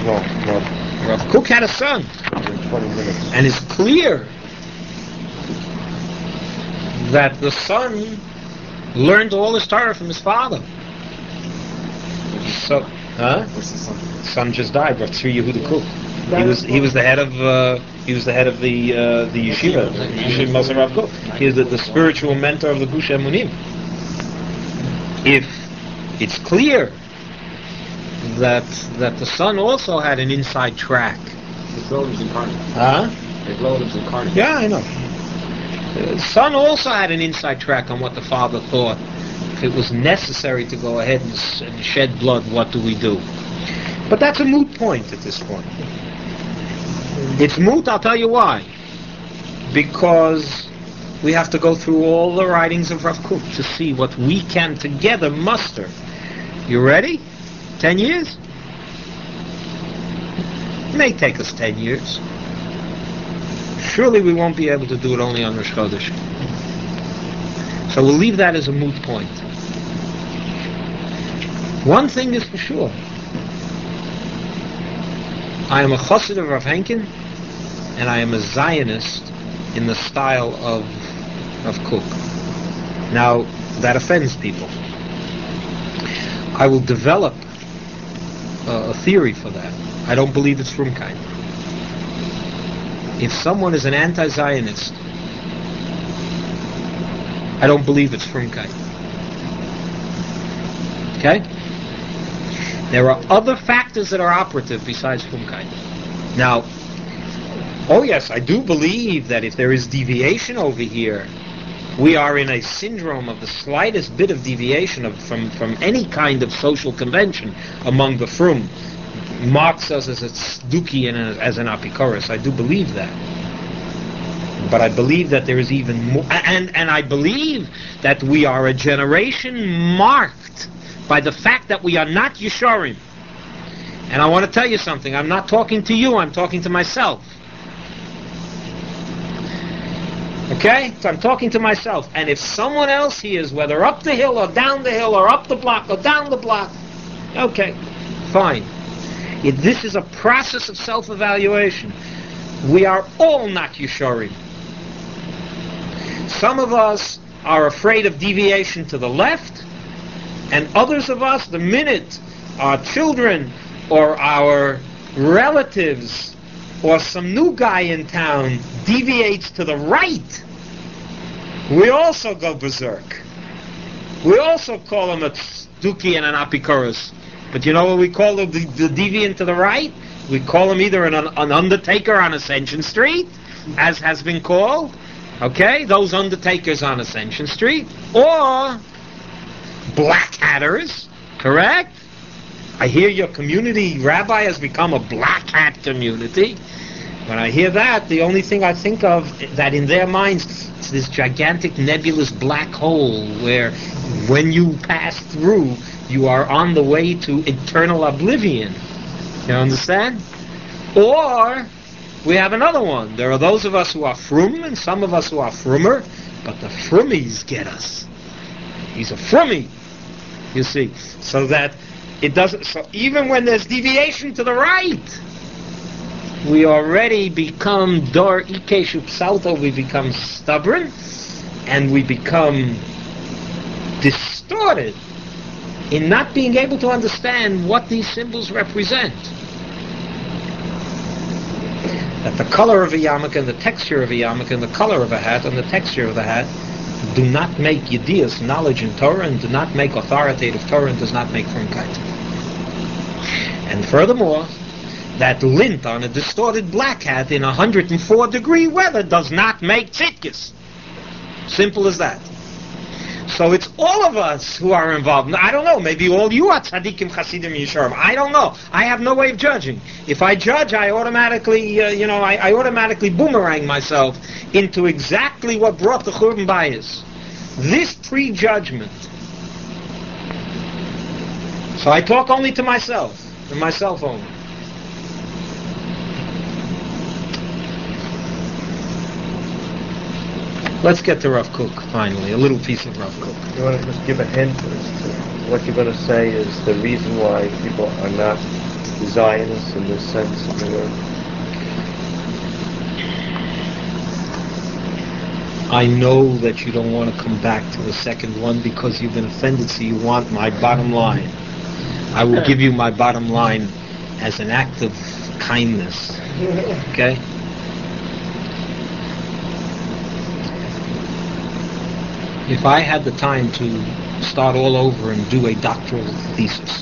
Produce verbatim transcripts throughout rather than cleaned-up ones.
No, no. Rav Kook had a son. In twenty minutes. And it's clear that the son learned all his Torah from his father. So, huh? What's the son? Son just died. Rav Tzvi Yehuda Kook. He was he was the head of uh, he was the head of the uh, the yeshiva, the yeshiva Moshe Rav Kook. He is the, the spiritual mentor of the Gush Emunim. If it's clear that that the son also had an inside track. His relatives incarnate. Huh? His relatives incarnate. Yeah, I know. The son also had an inside track on what the father thought. If it was necessary to go ahead and, and shed blood, what do we do? But that's a moot point at this point. It's moot, I'll tell you why. Because we have to go through all the writings of Rav Kook to see what we can together muster. You ready? Ten years? It may take us ten years. Surely we won't be able to do it only on Rosh Chodesh. So we'll leave that as a moot point. One thing is for sure. I am a chassid of Rav Henkin, and I am a Zionist in the style of Rav Kook. Now, that offends people. I will develop uh, a theory for that. I don't believe it's Frumkeit. If someone is an anti-Zionist, I don't believe it's Frumkeit. Okay? There are other factors that are operative besides Frumkeit. Now, oh yes, I do believe that if there is deviation over here, we are in a syndrome of the slightest bit of deviation of, from, from any kind of social convention among the Frum marks us as a tzduki and a, as an apikoros. I do believe that. But I believe that there is even more, and, and I believe that we are a generation marked by the fact that we are not Yesharim. And I want to tell you something. I'm not talking to you, I'm talking to myself. Okay? So I'm talking to myself. And if someone else hears, whether up the hill or down the hill or up the block or down the block, okay, fine. It, this is a process of self-evaluation. We are all not Yesharim. Some of us are afraid of deviation to the left, and others of us, the minute our children or our relatives or some new guy in town deviates to the right, we also go berserk. We also call him a tzduki and an apikoros. But you know what we call the, the, the deviant to the right? We call him either an, an undertaker on Ascension Street, as has been called, okay, those undertakers on Ascension Street, or black hatters, correct? I hear your community rabbi has become a black hat community. When I hear that, the only thing I think of that in their minds is this gigantic nebulous black hole where when you pass through, you are on the way to eternal oblivion. You understand? Or we have another one. There are those of us who are frum and some of us who are frummer, but the frummies get us. He's a frummie, you see. So that it doesn't, so even when there's deviation to the right, we already become dor ikeshu psalto, we become stubborn, and we become distorted in not being able to understand what these symbols represent. That the color of a yarmulke and the texture of a yarmulke and the color of a hat and the texture of the hat do not make yedias, knowledge in Torah, and do not make authoritative Torah, and does not make frumkeit. And furthermore, that lint on a distorted black hat in one hundred four degree weather does not make tzidkis. Simple as that. So it's all of us who are involved. Now, I don't know, maybe all you are tzaddikim, chassidim, yesharim. I don't know. I have no way of judging. If I judge, I automatically, uh, you know, I, I automatically boomerang myself into exactly what brought the Churban Bayis. This prejudgment. So I talk only to myself, and myself only. Let's get to Rav Kook, finally. A little piece of Rav Kook. You want to just give a hint as to what you're going to say is the reason why people are not the Zionists in this sense of the word? I know that you don't want to come back to the second one because you've been offended, so you want my bottom line. I will give you my bottom line as an act of kindness. Okay? If I had the time to start all over and do a doctoral thesis,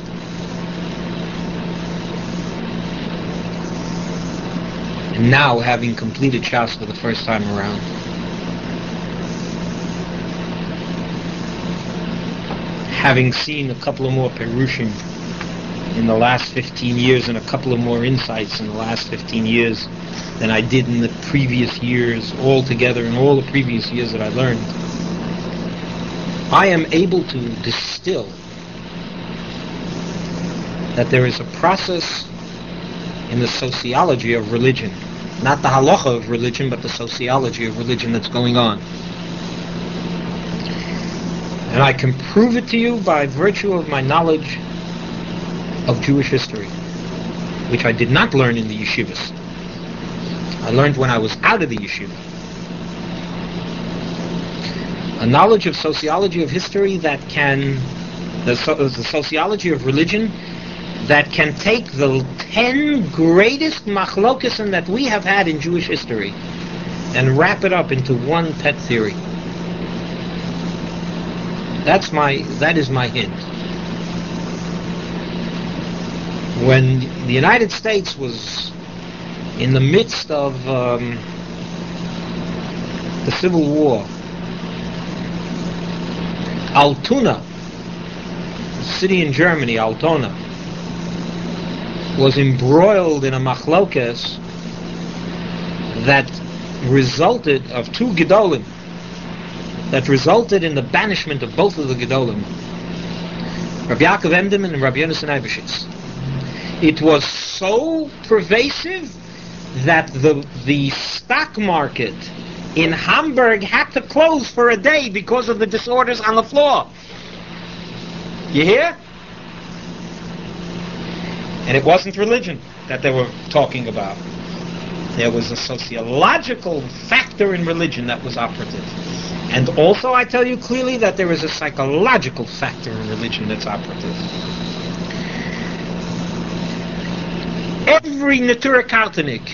and now having completed Shas for the first time around, having seen a couple of more Perushim in the last fifteen years and a couple of more insights in the last fifteen years than I did in the previous years altogether, in all the previous years that I learned, I am able to distill that there is a process in the sociology of religion, not the halacha of religion, but the sociology of religion that's going on. And I can prove it to you by virtue of my knowledge of Jewish history, which I did not learn in the yeshivas. I learned when I was out of the yeshiva. A knowledge of sociology of history that can, the, so, the sociology of religion, that can take the ten greatest machlokesim that we have had in Jewish history and wrap it up into one pet theory. That's my, that is my hint. When the United States was in the midst of um, the Civil War, Altona, a city in Germany, Altona, was embroiled in a machlokes that resulted of two Gedolim, that resulted in the banishment of both of the Gedolim, Rabbi Yaakov Emden and Rabbi Yonasan Eibeshitz. It was so pervasive that the the stock market in Hamburg had to close for a day because of the disorders on the floor. You hear? And it wasn't religion that they were talking about. There was a sociological factor in religion that was operative. And also I tell you clearly that there is a psychological factor in religion that's operative. Every Natura Kartanik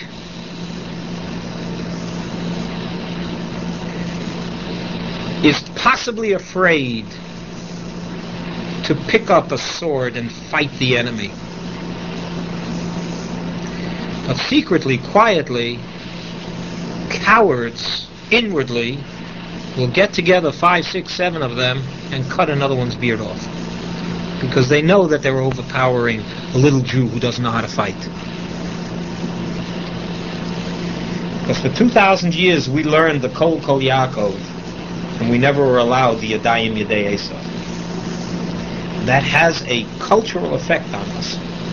is possibly afraid to pick up a sword and fight the enemy. But secretly, quietly, cowards inwardly will get together five, six, seven of them and cut another one's beard off, because they know that they're overpowering a little Jew who doesn't know how to fight. Because for two thousand years we learned the Kol Kol Yaakov, and we never were allowed the Yadayim Yadei Esav. That has a cultural effect on us.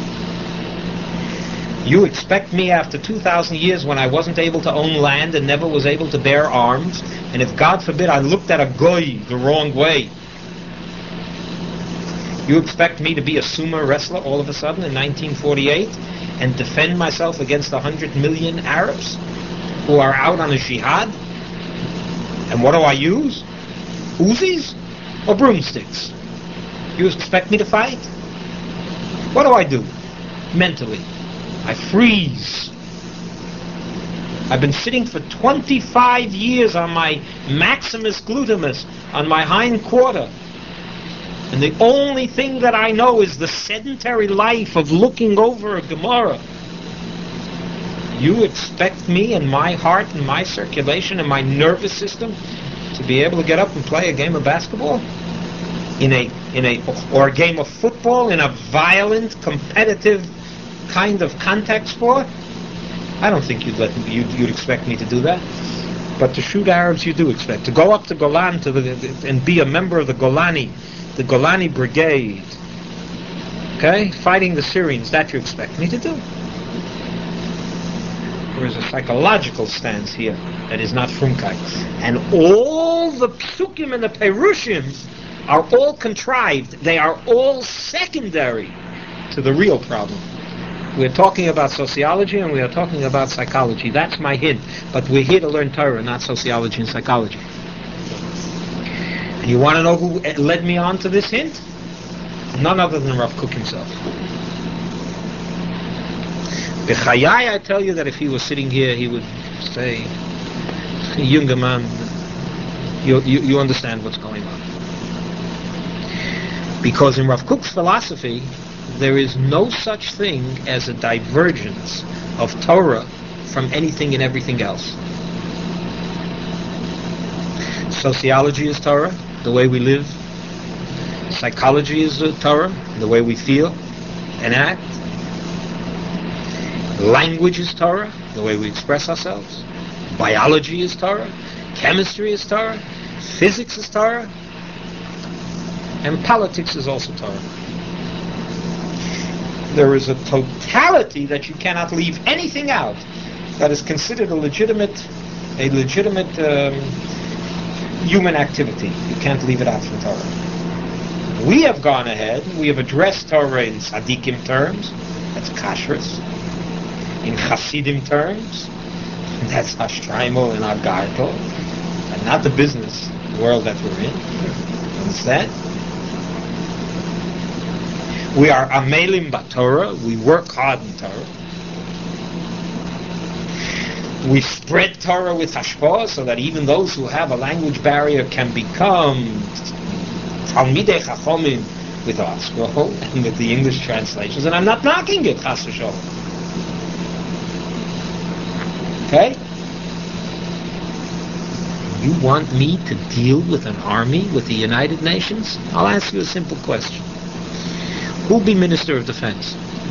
You expect me after two thousand years, when I wasn't able to own land and never was able to bear arms, and if God forbid I looked at a goy the wrong way, you expect me to be a sumo wrestler all of a sudden in nineteen forty-eight and defend myself against one hundred million Arabs who are out on a jihad? And what do I use? Uzis or broomsticks? You expect me to fight? What do I do mentally? I freeze. I've been sitting for twenty-five years on my maximus glutamus, on my hind quarter. And the only thing that I know is the sedentary life of looking over a Gemara. You expect me and my heart and my circulation and my nervous system to be able to get up and play a game of basketball? In a, in a, or a game of football in a violent, competitive kind of contact sport? I don't think you'd let me, you'd, you'd expect me to do that. But to shoot Arabs, you do expect. To go up to Golan to the, and be a member of the Golani, the Golani Brigade, okay, fighting the Syrians, that you expect me to do. There is a psychological stance here that is not frumkeit. And all the psukim and the perushim are all contrived. They are all secondary to the real problem. We're talking about sociology and we are talking about psychology. That's my hint. But we're here to learn Torah, not sociology and psychology. And you want to know who led me on to this hint? None other than Rav Kook himself. B'chayai, I tell you that if he was sitting here, he would say, "Younger man, you, you, you understand what's going on." Because in Rav Kook's philosophy, there is no such thing as a divergence of Torah from anything and everything else. Sociology is Torah, the way we live. Psychology is the Torah, the way we feel and act. Language is Torah, the way we express ourselves. Biology is Torah. Chemistry is Torah. Physics is Torah. And politics is also Torah. There is a totality that you cannot leave anything out that is considered a legitimate, a legitimate um, human activity. You can't leave it out from Torah. We have gone ahead. We have addressed Torah in tzaddikim terms. That's kashrus. In Hasidim terms, that's Hashtraimel and our Gartel, and not the business world that we're in. Understand? We are Amelim Batorah, we work hard in Torah. We spread Torah with Hashpah so that even those who have a language barrier can become Talmidei Chachomim with our scroll and with the English translations. And I'm not knocking it, Chas v'sholom. Okay? You want me to deal with an army with the United Nations? I'll ask you a simple question. Who'll be Minister of Defense?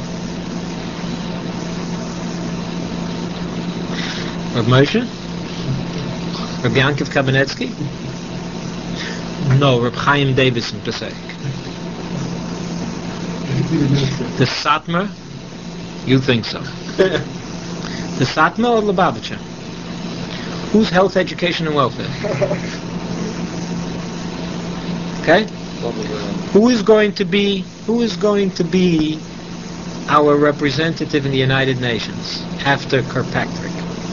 Rav Moshe? Rav Yankov Kabinetsky? No, Rav Chaim Davis in Pesach. The Satmar? You think so. The Satmar or Lubavitcher? Who's health, education, and welfare? Okay? Who is going to be who is going to be our representative in the United Nations after Kirkpatrick?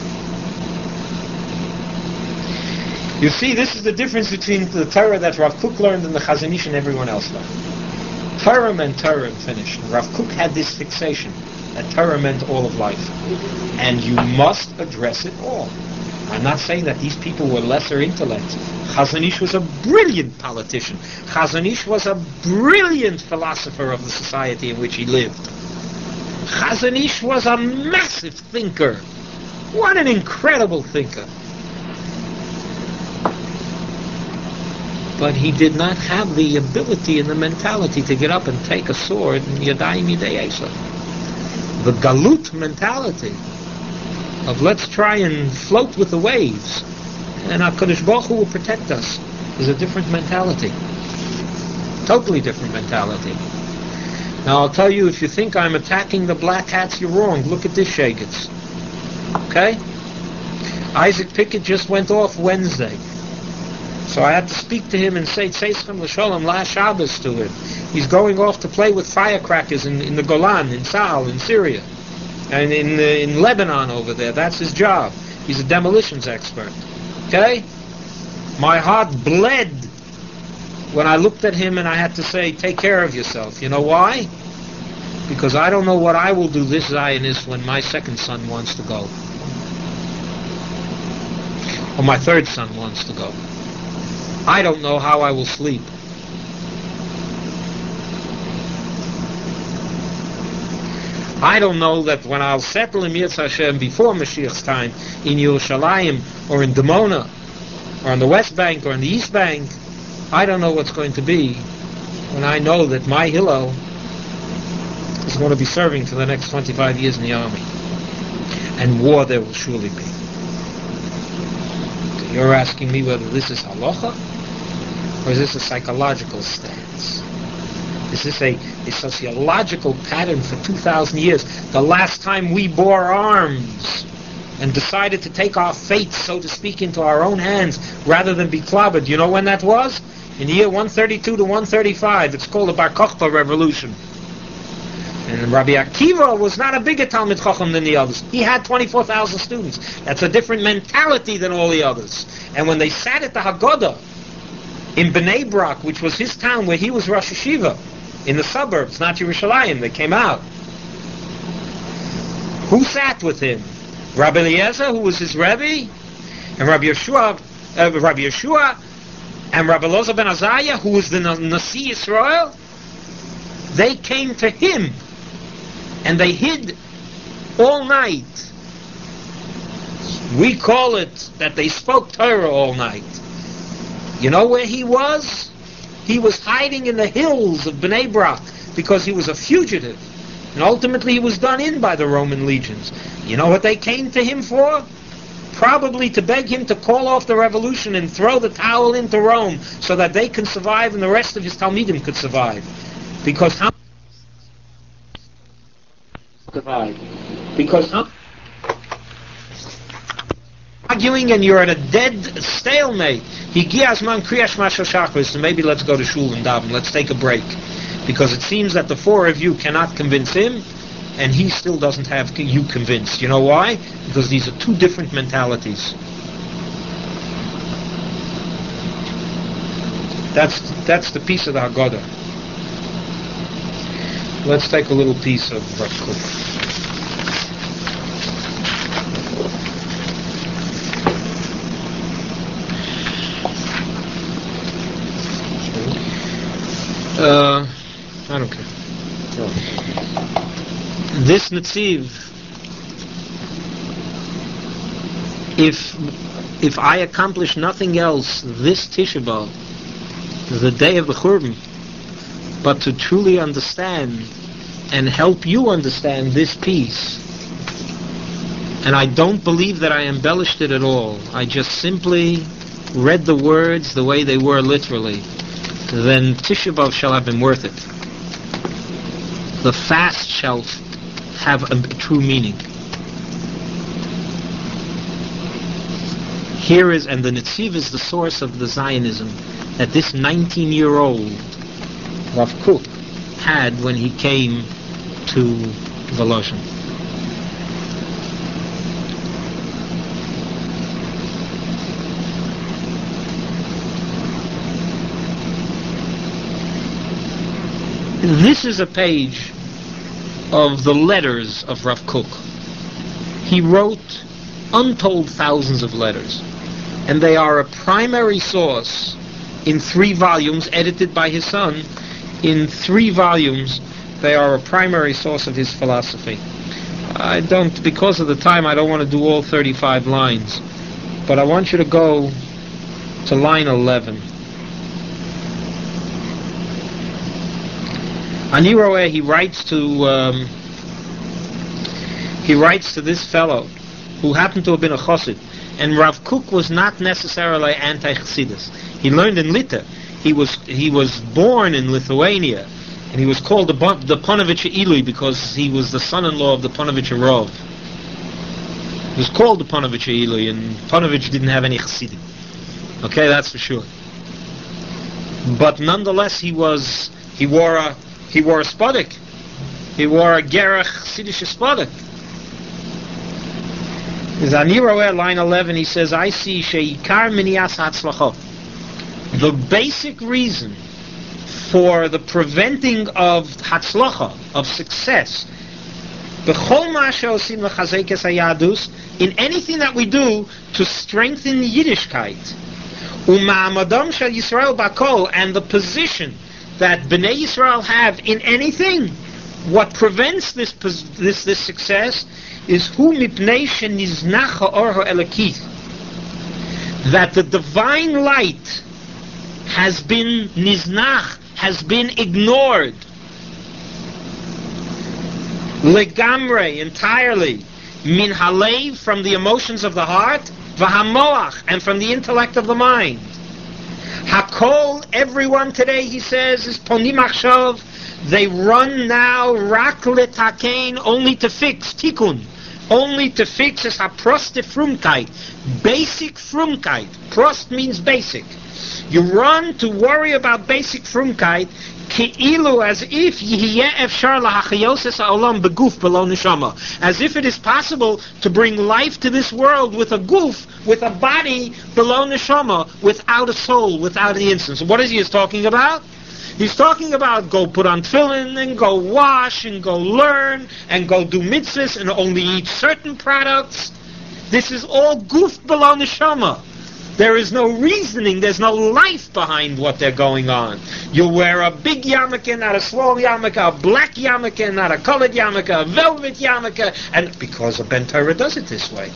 You see, this is the difference between the Torah that Rav Kook learned and the Chazon Ish and everyone else learned. Torah meant Torah and finished. Rav Kook had this fixation that Torah meant all of life. And you must address it all. I'm not saying that these people were lesser intellects. Chazon Ish was a brilliant politician. Chazon Ish was a brilliant philosopher of the society in which he lived. Chazon Ish was a massive thinker. What an incredible thinker. But he did not have the ability and the mentality to get up and take a sword and Yadayim Yidei Esav. The Galut mentality of let's try and float with the waves and HaKadosh Baruch Hu will protect us is a different mentality. Totally different mentality. Now I'll tell you, if you think I'm attacking the black hats, you're wrong. Look at this Shagets. Okay? Isaac Pickett just went off Wednesday. So I had to speak to him and say Tzeichem L'Sholom La Shabbos to him. He's going off to play with firecrackers in, in the Golan, in Tzal, in Syria. And in uh, in Lebanon over there. That's his job. He's a demolitions expert. Okay? My heart bled when I looked at him and I had to say, take care of yourself. You know why? Because I don't know what I will do this Zionist when my second son wants to go. Or my third son wants to go. I don't know how I will sleep. I don't know that when I'll settle in Yitz Hashem before Mashiach's time in Yerushalayim or in Dimona or on the West Bank or on the East Bank, I don't know what's going to be when I know that my Hillel is going to be serving for the next twenty-five years in the army. And war there will surely be. So you're asking me whether this is halacha or is this a psychological stance? Is this a, a sociological pattern for two thousand years? The last time we bore arms and decided to take our fate, so to speak, into our own hands rather than be clobbered, you know when that was? In the year one thirty-two to one thirty-five. It's called the Bar Kokhba Revolution. And Rabbi Akiva was not a bigger Talmid Chacham than the others. He had twenty-four thousand students. That's a different mentality than all the others. And when they sat at the Haggadah in Bnei Brak, which was his town where he was Rosh Yeshiva, in the suburbs, not Yerushalayim, they came out. Who sat with him? Rabbi Eliezer, who was his Rebbe, and Rabbi Yeshua, uh, Rabbi Yeshua, and Rabbi Elazar ben Azariah, who was the Nasi Yisrael. They came to him, and they hid all night. We call it that they spoke Torah all night. You know where he was? He was hiding in the hills of Bnei Brak because he was a fugitive. And ultimately he was done in by the Roman legions. You know what they came to him for? Probably to beg him to call off the revolution and throw the towel into Rome so that they can survive and the rest of his Talmidim could survive. Because how... Survive. Because how... Arguing and you're at a dead stalemate. Higiasman kriyash mashal shachris. So maybe let's go to shul and daven. Let's take a break. Because it seems that the four of you cannot convince him, and he still doesn't have you convinced. You know why? Because these are two different mentalities. That's that's the piece of the Haggadah. Let's take a little piece of Rav Kook. Uh, I don't care. No. This Netziv, if if I accomplish nothing else this Tisha B'Av, the day of the Churban, but to truly understand and help you understand this piece, and I don't believe that I embellished it at all, I just simply read the words the way they were literally, then Tisha B'Av shall have been worth it. The fast shall have a true meaning. Here is, and the Netziv is the source of the Zionism that this nineteen-year-old Rav Kook had when he came to Volozhin. This is a page of the letters of Rav Kook. He wrote untold thousands of letters, and they are a primary source in three volumes, edited by his son. In three volumes, they are a primary source of his philosophy. I don't, because of the time, I don't want to do all thirty-five lines, but I want you to go to line eleven. Aniroeh, he writes to um, he writes to this fellow who happened to have been a chassid, and Rav Kook was not necessarily anti-chassidus. He learned in Lita. He was he was born in Lithuania, and he was called the, the Panovich Ilui because he was the son-in-law of the Panovich Rov. He was called the Panovich Ilui, and Panovich didn't have any chassidim. Okay, that's for sure. But nonetheless, he was he wore a He wore a spodek. He wore a gerach Chassidish spodek. In Aniroeh, line eleven, he says, I see she'ikar minias hatzlachot. The basic reason for the preventing of hatzlacha, of success, b'chol ma she'osim l'chazekes hayadus, in anything that we do to strengthen Yiddishkeit, u'ma'amadam shel Yisrael bakol, and the position that Bnei Yisrael have in anything, what prevents this this this success is hu mipnei sheniznacha orho elokith, that the divine light has been niznach, has been ignored legamre, entirely, min halev, from the emotions of the heart, v'hamoach, and from the intellect of the mind. Hakol, everyone today, he says, is ponim achshav. They run now rak letakein, only to fix, tikkun, only to fix is haproste frumkeit, basic frumkeit. Prost means basic. You run to worry about basic frumkeit. Ki'ilu, as if yihiyeh efshar lahachayoses ha'olam beguf below neshama, as if it is possible to bring life to this world with a goof, with a body below neshama, without a soul, without the instance. What is he is talking about? He's talking about go put on tefillin and go wash and go learn and go do mitzvahs and only eat certain products. This is all goof below neshama. There is no reasoning, there's no life behind what they're going on. You wear a big yarmulke, not a small yarmulke, a black yarmulke, not a colored yarmulke, a velvet yarmulke, and because a Ben Torah does it this way.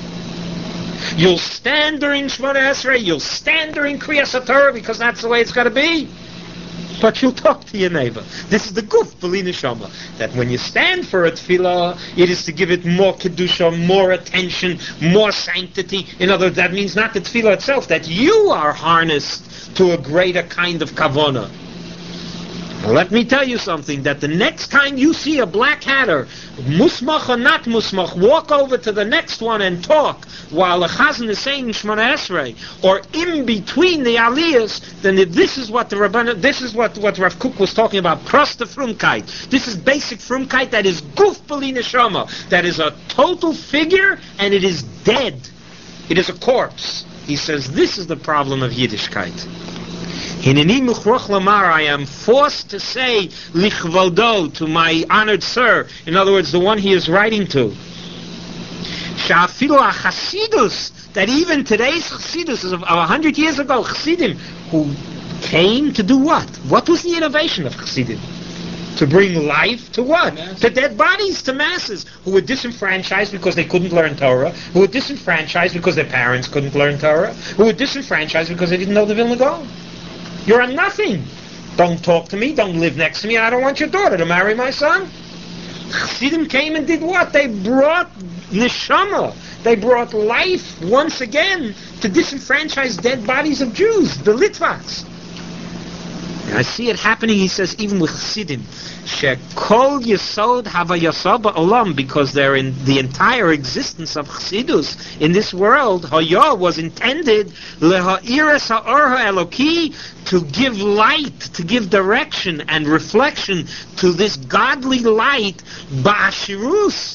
You'll stand during Shemona Esrei, you'll stand during Kriyas HaTorah because that's the way it's got to be. But you'll talk to your neighbor. This is the guf b'li neshama. That when you stand for a tefillah, it is to give it more kedusha, more attention, more sanctity. In other words, that means not the tefillah itself, that you are harnessed to a greater kind of kavanah. Now let me tell you something, that the next time you see a black hatter, musmach or not musmach, walk over to the next one and talk while the chazan is saying Shemona Esrei, or in between the aliyahs, then this is what the Rabban, this is what, what Rav Kook was talking about, cross the frumkeit. This is basic frumkeit, that is guf b'li neshama, that is a total figure, and it is dead. It is a corpse. He says this is the problem of Yiddishkeit. Hineni muchroch lamar, I am forced to say lichvodo, to my honored sir, in other words, the one he is writing to, Sha'afilu ha-chasidus, that even today's chasidus is of a hundred years ago, chassidim, who came to do what? What was the innovation of chassidim? To bring life to what? To dead bodies, to masses, who were disenfranchised because they couldn't learn Torah, who were disenfranchised because their parents couldn't learn Torah, who were disenfranchised because they didn't know the Vilna Gaon. You're a nothing. Don't talk to me, don't live next to me, I don't want your daughter to marry my son. Chassidim came and did what? They brought neshama. They brought life once again to disenfranchised dead bodies of Jews, the Litvaks. And I see it happening, he says, even with Chassidim. Shekol Yesod Hava Yasod Ba'olam, because they're in the entire existence of Chassidus in this world, Haya was intended Leha'iras Ha'or Ha'eloki, to give light, to give direction and reflection to this godly light, Ba'ashirus,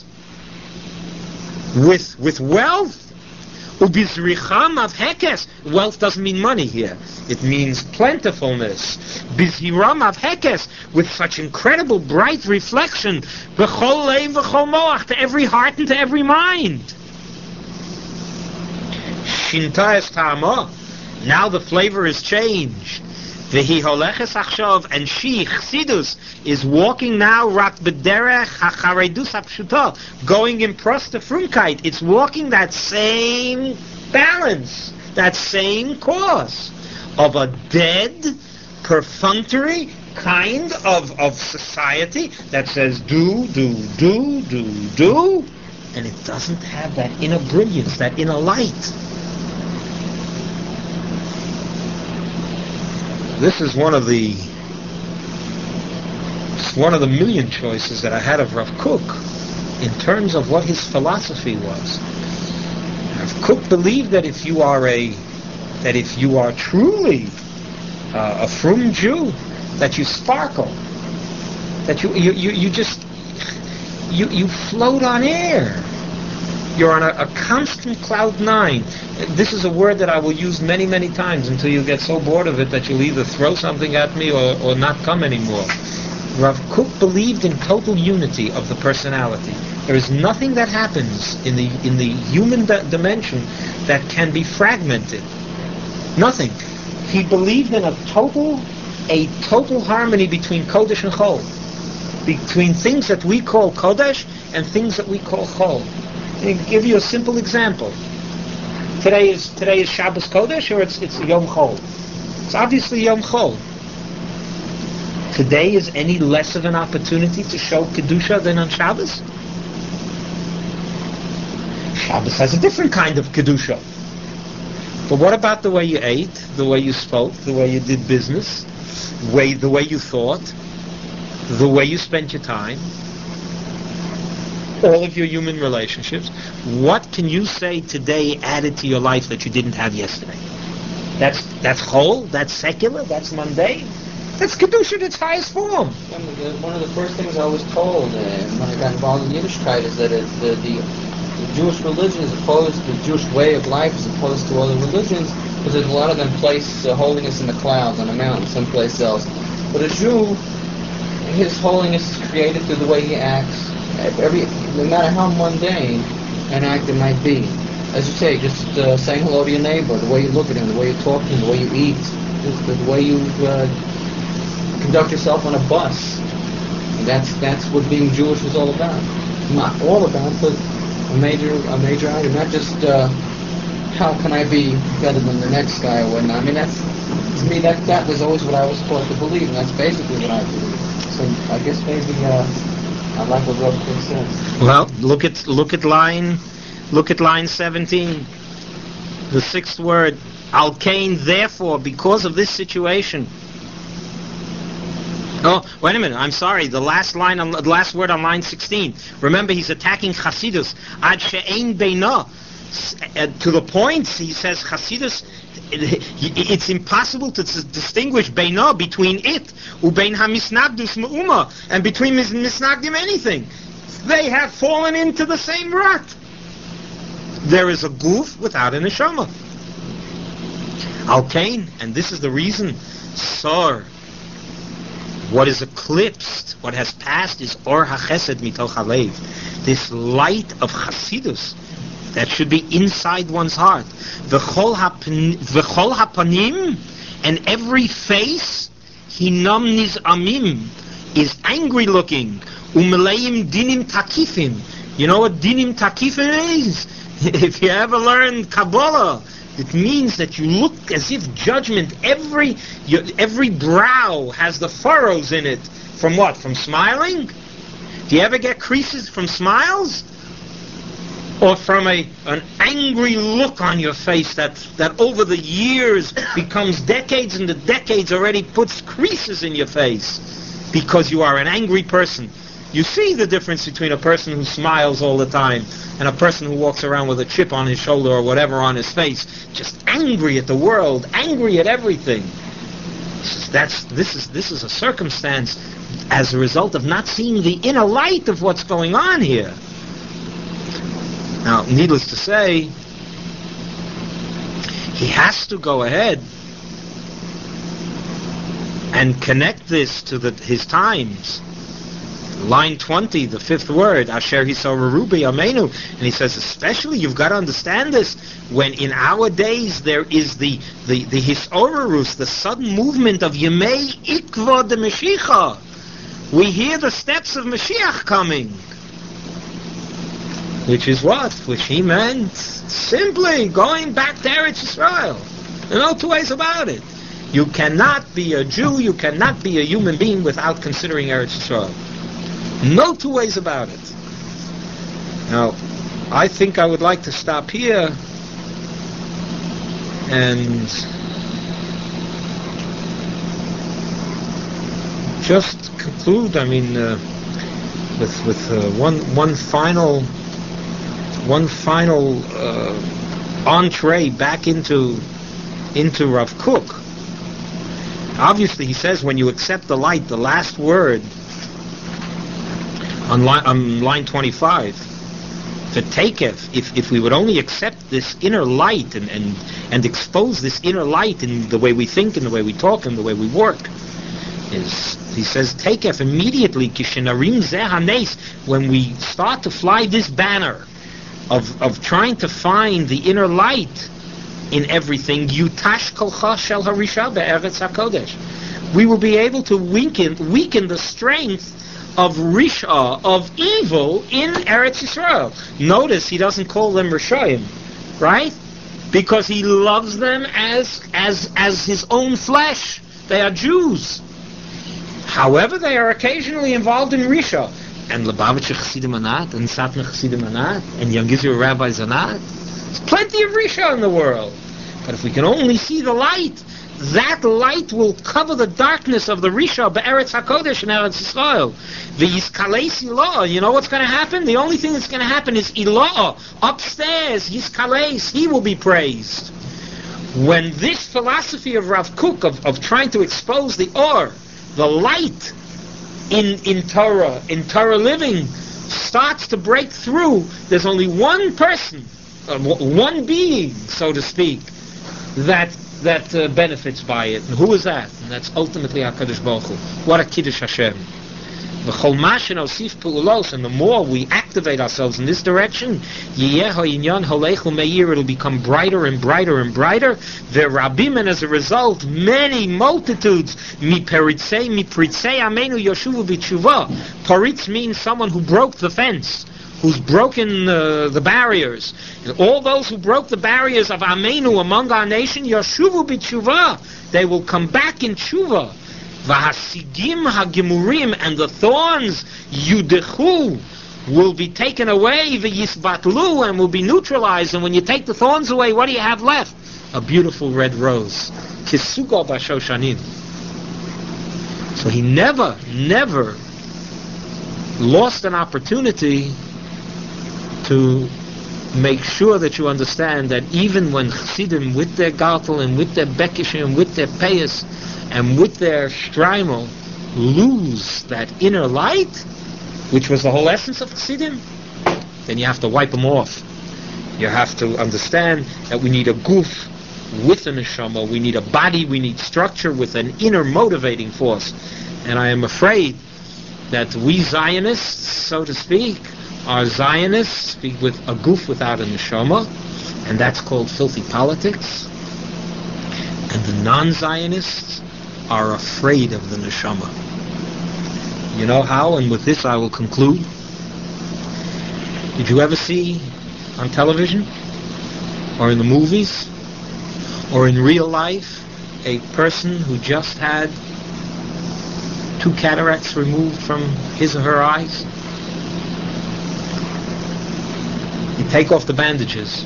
with with wealth. Ubizricham of hekes. Wealth doesn't mean money here. It means plentifulness. Bizhiram of hekes, with such incredible bright reflection. B'chol lev v'chol moach, to every heart and to every mind. Shinta es ta'ama. Now the flavor is changed. V'hi holeches achshav, and she, Chassidus, is walking now rak b'derech hacharedus hapshuta, going in prosta frumkeit. It's walking that same balance, that same course of a dead, perfunctory kind of, of society that says do, do, do, do, do, and it doesn't have that inner brilliance, that inner light. This is one of the one of the million choices that I had of Rav Kook in terms of what his philosophy was. Rav Kook believed that if you are a that if you are truly uh, a frum Jew, that you sparkle, that you you, you, you just you you float on air. You're on a, a constant cloud nine. This is a word that I will use many, many times until you get so bored of it that you'll either throw something at me or, or not come anymore. Rav Kook believed in total unity of the personality. There is nothing that happens in the in the human di- dimension that can be fragmented. Nothing. He believed in a total, a total harmony between Kodesh and Chol, between things that we call Kodesh and things that we call Chol. I'll give you a simple example. Today is today is Shabbos Kodesh, or it's it's Yom Chol. It's obviously Yom Chol. Today is any less of an opportunity to show Kedusha than on Shabbos? Shabbos has a different kind of Kedusha. But what about the way you ate, the way you spoke, the way you did business, way the way you thought, the way you spent your time, all of your human relationships? What can you say today added to your life that you didn't have yesterday? That's that's whole, that's secular, that's mundane. That's Kedusha in its highest form. One of the first things I was told uh, when I got involved in Yiddishkeit is that it, the, the, the Jewish religion is opposed, the Jewish way of life is opposed to other religions, because a lot of them place uh, holiness in the clouds, on a mountain, someplace else. But a Jew, his holiness is created through the way he acts, every, no matter how mundane an act it might be. As you say, just uh, saying hello to your neighbor, the way you look at him, the way you talk to him, the way you eat, the, the way you uh, conduct yourself on a bus. And that's that's what being Jewish is all about. Not all about, but a major a major item. Not just uh, how can I be better than the next guy or whatnot. I mean, that's to me that that was always what I was taught to believe, and that's basically what I believe. So I guess maybe uh, I like what Rav Kook says. Well, look at look at line look at line seventeen. The sixth word, Al Kain, therefore, because of this situation. Oh, wait a minute, I'm sorry, the last line on the last word on line sixteen. Remember, he's attacking Chasidus. Ad she'ein beina. To the point, he says Chasidus, it's impossible to distinguish beina, between it, ubein hamisnagdus me'uma, and between misnagdim anything. They have fallen into the same rut. There is a guf without a neshama. Al Kain, and this is the reason, Sar, what is eclipsed, what has passed, is Or HaChesed Mitoch HaLev. This light of Chasidus that should be inside one's heart. V'chol hapanim, and every face, Hinam nizamim, is angry looking. Umeleim dinim takifim. You know what dinim takifim is? If you ever learned Kabbalah, it means that you look as if judgment, every your, every brow has the furrows in it. From what? From smiling? Do you ever get creases from smiles? Or from a an angry look on your face that, that over the years becomes decades, and the decades already puts creases in your face because you are an angry person. You see the difference between a person who smiles all the time and a person who walks around with a chip on his shoulder or whatever on his face, just angry at the world, angry at everything. That's this is this is a circumstance as a result of not seeing the inner light of what's going on here. Now, needless to say, he has to go ahead and connect this to the, his times. Line twenty, the fifth word, Asher Hisarubi Amenu, and he says, especially you've got to understand this when in our days there is the the the Hisorurus, the sudden movement of Yemei Ikva de Mashiach. We hear the steps of Mashiach coming, which is what? Which he meant simply going back to Eretz Yisrael. There are no two ways about it. You cannot be a Jew, you cannot be a human being without considering Eretz Yisrael. No two ways about it. Now, I think I would like to stop here and just conclude. I mean, uh, with with uh, one one final one final uh, entree back into into Rav Kook. Obviously, he says when you accept the light, the last word. On line, on line twenty-five, to take if, if if we would only accept this inner light and, and, and expose this inner light in the way we think, in the way we talk, in the way we work, is he says take if immediately kishenarim zehanes, when we start to fly this banner of of trying to find the inner light in everything, yutash kolcha shel harisha be'eretz hakodesh, we will be able to weaken weaken the strength of Risha, of evil in Eretz Yisrael. Notice he doesn't call them Rishayim, right? Because he loves them as as as his own flesh. They are Jews. However, they are occasionally involved in Risha. And Lubavitcher Chassidim Anat, and Satmar Chassidim Anat, and Yangizur Rabbi Zanat. There's plenty of Risha in the world. But if we can only see the light, that light will cover the darkness of the Risha be'eretz HaKodesh and Eretz Yisrael. V'yiskaleis Ilah. You know what's going to happen? The only thing that's going to happen is Ilah. Upstairs, Yiskaleis, he will be praised. When this philosophy of Rav Kook, of, of trying to expose the Or, the light in in Torah, in Torah living, starts to break through, there's only one person, uh, one being, so to speak, that that uh, benefits by it. And who is that? And that's ultimately HaKadosh Baruch Hu. What a Kiddush Hashem. And the more we activate ourselves in this direction, it'll become brighter and brighter and brighter. Rabim, and as a result, many multitudes. Paritz means someone who broke the fence, who's broken uh, the barriers. And all those who broke the barriers of Amenu among our nation, Yoshuvu b'tshuva, they will come back in tshuva. Vahasigim hagemurim, and the thorns yudechu will be taken away, v'yisbatlu, and will be neutralized. And when you take the thorns away, what do you have left? A beautiful red rose. Kisugo b'shoshanim. So he never, never lost an opportunity to make sure that you understand that even when Chassidim, with their Gartel and with their Bekishim and with their Peyas and with their Streimel, lose that inner light, which was the whole essence of Chassidim, then you have to wipe them off. You have to understand that we need a goof with a neshama, we need a body, we need structure with an inner motivating force. And I am afraid that we Zionists, so to speak, are Zionists speak with a goof without a neshama, and that's called filthy politics. And the non-Zionists are afraid of the neshama. You know how? And with this I will conclude. Did you ever see on television or in the movies or in real life a person who just had two cataracts removed from his or her eyes? You take off the bandages.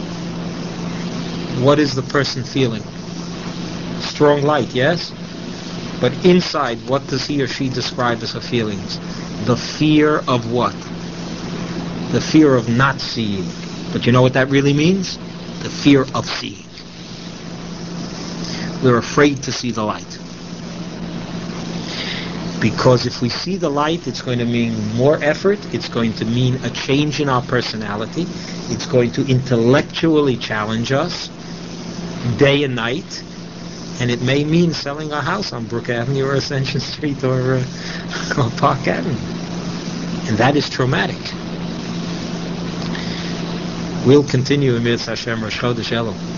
What is the person feeling? Strong light, yes? But inside, what does he or she describe as her feelings? The fear of what? The fear of not seeing. But you know what that really means? The fear of seeing. We're afraid to see the light. Because if we see the light, it's going to mean more effort, it's going to mean a change in our personality, it's going to intellectually challenge us day and night, and it may mean selling our house on Brook Avenue or Ascension Street or, uh, or Park Avenue. And that is traumatic. We'll continue in Mitzvah Hashem Rosh Chodesh Elul.